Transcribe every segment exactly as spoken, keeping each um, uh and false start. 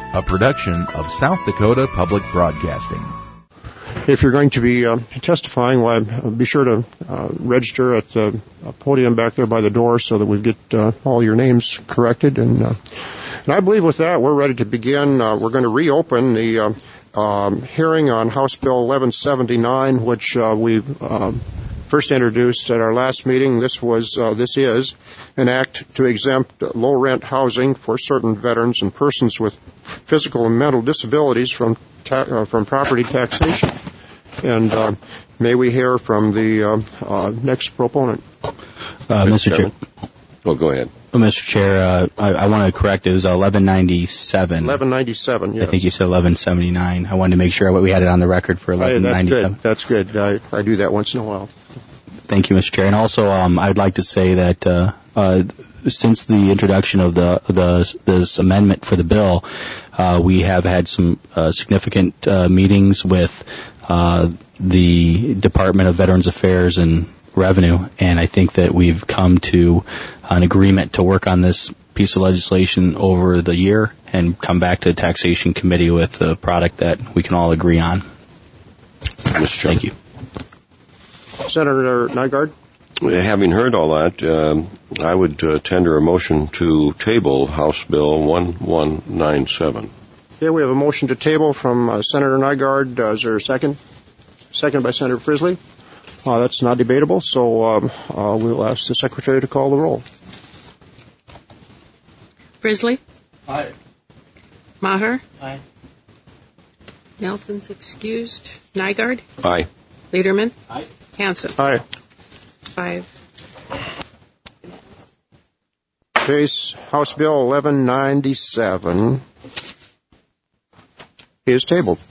a production of South Dakota Public Broadcasting. If you're going to be uh, testifying, well, be sure to uh, register at the podium back there by the door so that we get uh, all your names corrected. And, uh, and I believe with that, we're ready to begin. Uh, we're going to reopen the uh, um, hearing on House Bill eleven seventy-nine, which uh, we uh, first introduced at our last meeting. This was, uh, this is an act to exempt low-rent housing for certain veterans and persons with physical and mental disabilities from ta- uh, from property taxation. And uh, may we hear from the uh, uh, next proponent. Uh, Mister Chair. Well, go ahead. Well, Mister Chair, uh, I, I want to correct. It was eleven ninety-seven. eleven ninety-seven, yes. I think you said eleven seventy-nine. I wanted to make sure we had it on the record for eleven ninety-seven. That's good. That's good. I, I do that once in a while. Thank you, Mister Chair. And also, um, I'd like to say that uh, uh, since the introduction of the, the this amendment for the bill, uh, we have had some uh, significant uh, meetings with uh, the Department of Veterans Affairs and Revenue, and I think that we've come to an agreement to work on this piece of legislation over the year and come back to the Taxation Committee with a product that we can all agree on. Mister Chair. Thank you. Senator Nygaard? Having heard all that, um, I would uh, tender a motion to table House Bill eleven ninety-seven. Okay, we have a motion to table from uh, Senator Nygaard. Uh, is there a second? Second by Senator Frisley. Uh, that's not debatable, so um, uh, we'll ask the Secretary to call the roll. Frisley? Aye. Maher? Aye. Nelson's excused. Nygaard? Aye. Lederman? Aye. Hanson? Aye. Five. Case House Bill eleven ninety-seven is tabled.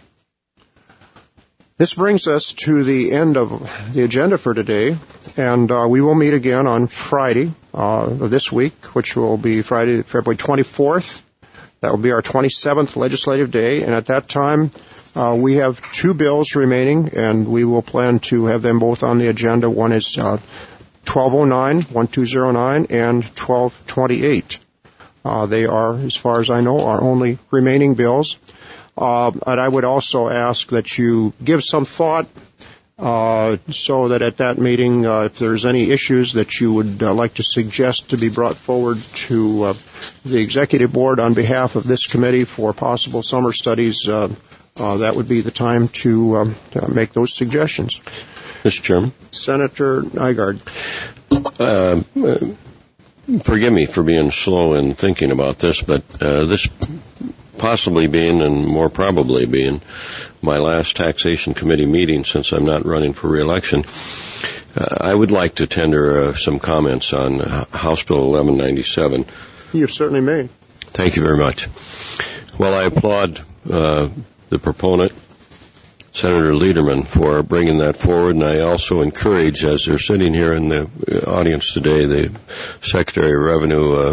This brings us to the end of the agenda for today, and uh, we will meet again on Friday uh, of this week, which will be Friday, February twenty-fourth. That will be our twenty-seventh legislative day, and at that time, uh, we have two bills remaining, and we will plan to have them both on the agenda. One is uh, twelve oh nine, twelve oh nine, and twelve twenty-eight. Uh, they are, as far as I know, our only remaining bills. Uh, and I would also ask that you give some thought uh, so that at that meeting, uh, if there's any issues that you would uh, like to suggest to be brought forward to uh, the Executive Board on behalf of this committee for possible summer studies, uh, uh, that would be the time to, um, to make those suggestions. Mister Chairman. Senator Nygaard. Uh, uh, forgive me for being slow in thinking about this, but uh, this possibly being, and more probably being, my last Taxation Committee meeting since I'm not running for re-election, uh, I would like to tender uh, some comments on uh, House Bill eleven ninety-seven. You certainly may. Thank you very much. Well, I applaud uh, the proponent, Senator Lederman, for bringing that forward, and I also encourage, as they're sitting here in the audience today, the Secretary of Revenue uh,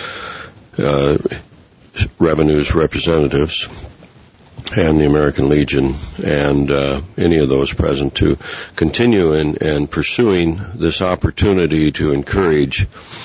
uh, Revenue's representatives and the American Legion and uh, any of those present to continue in, in pursuing this opportunity to encourage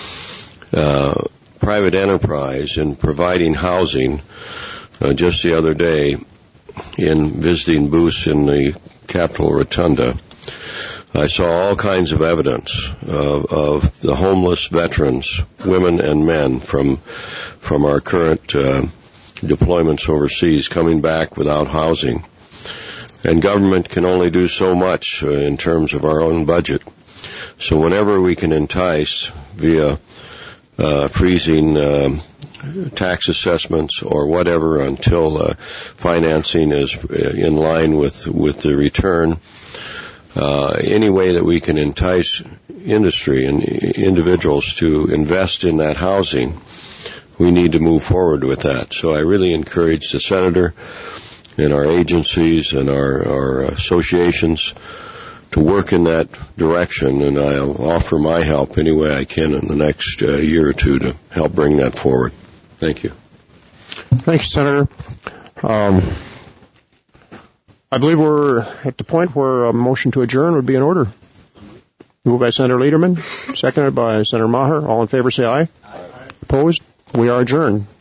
uh, private enterprise in providing housing. Uh, just the other day, in visiting booths in the Capitol Rotunda, I saw all kinds of evidence of, of the homeless veterans, women and men from from our current uh, deployments overseas coming back without housing. And government can only do so much uh, in terms of our own budget. So whenever we can entice via uh, freezing uh, tax assessments or whatever until uh, financing is in line with, with the return, Uh, any way that we can entice industry and individuals to invest in that housing, we need to move forward with that. So I really encourage the Senator and our agencies and our, our associations to work in that direction, and I'll offer my help any way I can in the next uh, year or two to help bring that forward. Thank you. Thank you, Senator. Um, I believe we're at the point where a motion to adjourn would be in order. Moved by Senator Lederman, seconded by Senator Maher. All in favor say aye. Aye. Opposed? We are adjourned.